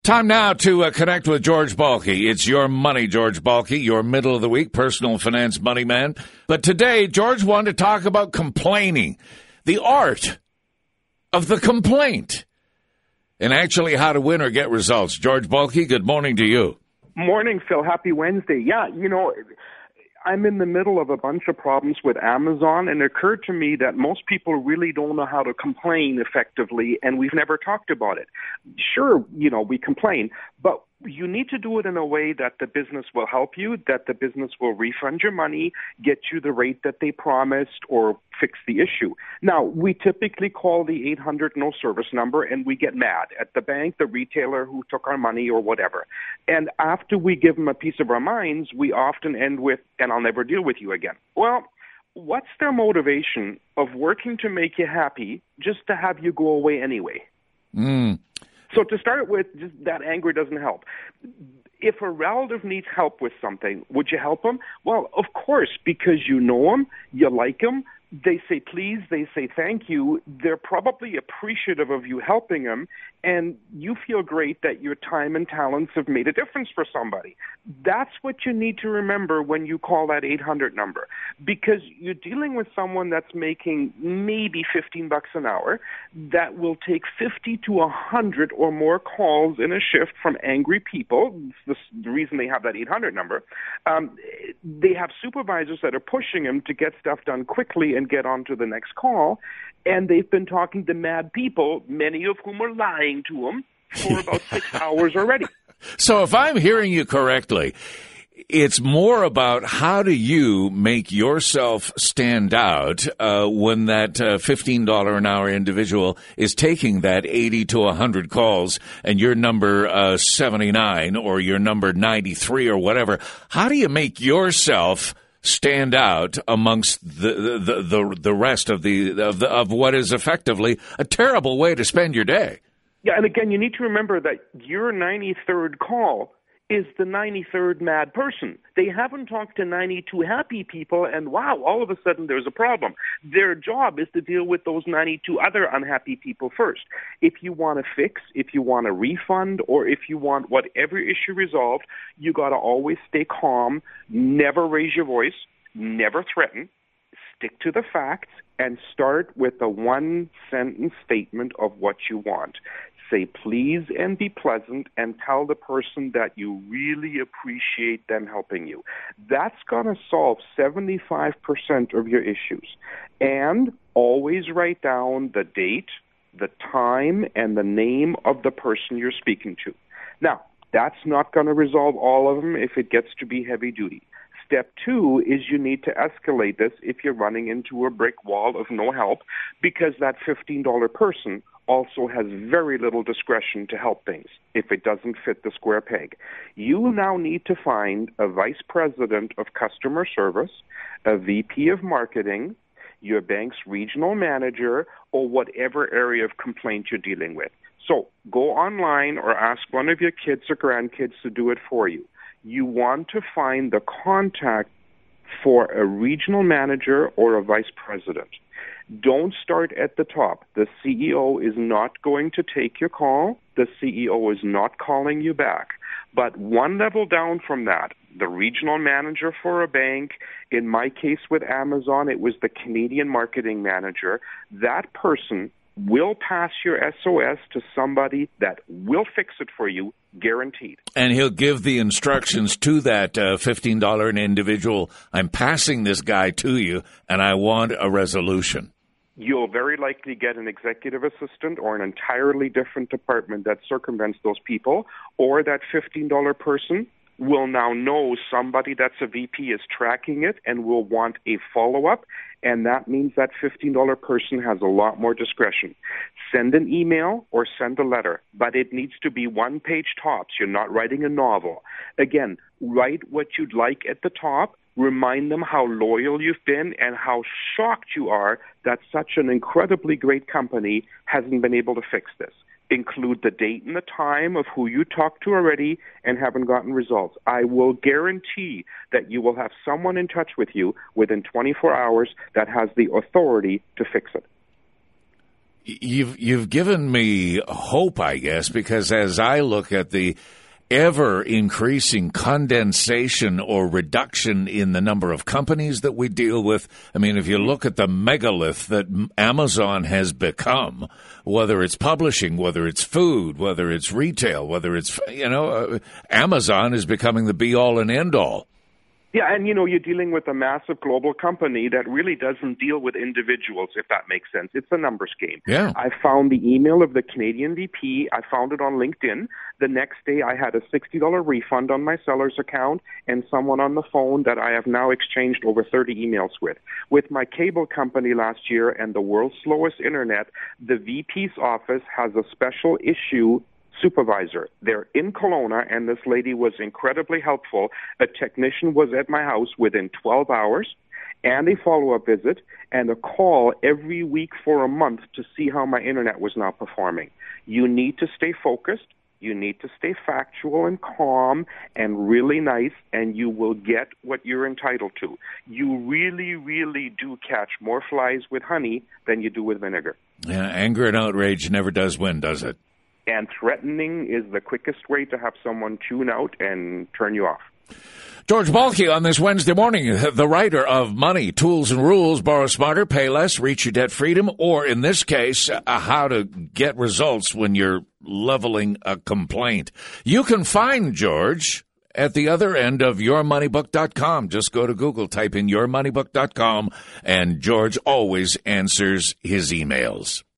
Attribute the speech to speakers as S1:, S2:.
S1: Time now to connect with George Balke. It's your money, George Balke, your middle of the week personal finance money man. But today, George wanted to talk about complaining, the art of the complaint, and actually how to win or get results. George Balke, good morning to you.
S2: Morning, Phil. Happy Wednesday. Yeah, I'm in the middle of a bunch of problems with Amazon, and it occurred to me that most people really don't know how to complain effectively, and we've never talked about it. Sure, we complain, but you need to do it in a way that the business will help you, that the business will refund your money, get you the rate that they promised, or fix the issue. Now, we typically call the 800 no service number, and we get mad at the bank, the retailer who took our money, or whatever. And after we give them a piece of our minds, we often end with, and I'll never deal with you again. Well, what's their motivation of working to make you happy just to have you go away anyway? So to start with, just that anger doesn't help. If a relative needs help with something, would you help them? Well, of course, because you know them, you like them. They say please, they say thank you. They're probably appreciative of you helping them, and you feel great that your time and talents have made a difference for somebody. That's what you need to remember when you call that 800 number, because you're dealing with someone that's making maybe $15 an hour that will take 50 to 100 or more calls in a shift from angry people. It's the reason they have that 800 number. They have supervisors that are pushing them to get stuff done quickly and get on to the next call, and they've been talking to mad people, many of whom are lying to them, for about 6 hours already.
S1: So if I'm hearing you correctly, it's more about how do you make yourself stand out when that $15 an hour individual is taking that 80 to 100 calls and you're number 79 or you're number 93 or whatever. How do you make yourself stand out amongst the rest of what is effectively a terrible way to spend your day?
S2: Yeah, and again, you need to remember that your 93rd call is the 93rd mad person. They haven't talked to 92 happy people, and wow, all of a sudden there's a problem. Their job is to deal with those 92 other unhappy people first. If you want to fix, if you want a refund, or if you want whatever issue resolved, you got to always stay calm, never raise your voice, never threaten, stick to the facts, and start with a one-sentence statement of what you want. Say please and be pleasant and tell the person that you really appreciate them helping you. That's going to solve 75% of your issues. And always write down the date, the time, and the name of the person you're speaking to. Now, that's not going to resolve all of them if it gets to be heavy duty. Step 2 is you need to escalate this if you're running into a brick wall of no help, because that $15 person also has very little discretion to help things if it doesn't fit the square peg. You now need to find a vice president of customer service, a VP of marketing, your bank's regional manager, or whatever area of complaint you're dealing with. So go online or ask one of your kids or grandkids to do it for you. You want to find the contact for a regional manager or a vice president. Don't start at the top. The CEO is not going to take your call. The CEO is not calling you back. But one level down from that, the regional manager for a bank, in my case with Amazon, it was the Canadian marketing manager. That person will pass your SOS to somebody that will fix it for you, guaranteed.
S1: And he'll give the instructions to that $15 an individual. I'm passing this guy to you, and I want a resolution.
S2: You'll very likely get an executive assistant or an entirely different department that circumvents those people, or that $15 person will now know somebody that's a VP is tracking it and will want a follow-up, and that means that $15 person has a lot more discretion. Send an email or send a letter, but it needs to be one-page tops. You're not writing a novel. Again, write what you'd like at the top. Remind them how loyal you've been and how shocked you are that such an incredibly great company hasn't been able to fix this. Include the date and the time of who you talked to already and haven't gotten results. I will guarantee that you will have someone in touch with you within 24 hours that has the authority to fix it.
S1: You've given me hope, I guess, because as I look at the ever-increasing condensation or reduction in the number of companies that we deal with, I mean, if you look at the megalith that Amazon has become, whether it's publishing, whether it's food, whether it's retail, whether it's, Amazon is becoming the be-all and end-all.
S2: Yeah, and you're dealing with a massive global company that really doesn't deal with individuals, if that makes sense. It's a numbers game.
S1: Yeah.
S2: I found the email of the Canadian VP. I found it on LinkedIn. The next day, I had a $60 refund on my seller's account and someone on the phone that I have now exchanged over 30 emails with. With my cable company last year and the world's slowest internet, the VP's office has a special issue supervisor. They're in Kelowna, and this lady was incredibly helpful. A technician was at my house within 12 hours, and a follow-up visit, and a call every week for a month to see how my internet was now performing. You need to stay focused. You need to stay factual and calm and really nice, and you will get what you're entitled to. You really, really do catch more flies with honey than you do with vinegar.
S1: Yeah, anger and outrage never does win, does it?
S2: And threatening is the quickest way to have someone tune out and turn you off.
S1: George Balke on this Wednesday morning, the writer of Money, Tools and Rules, Borrow Smarter, Pay Less, Reach Your Debt Freedom, or in this case, how to get results when you're leveling a complaint. You can find George at the other end of yourmoneybook.com. Just go to Google, type in yourmoneybook.com, and George always answers his emails.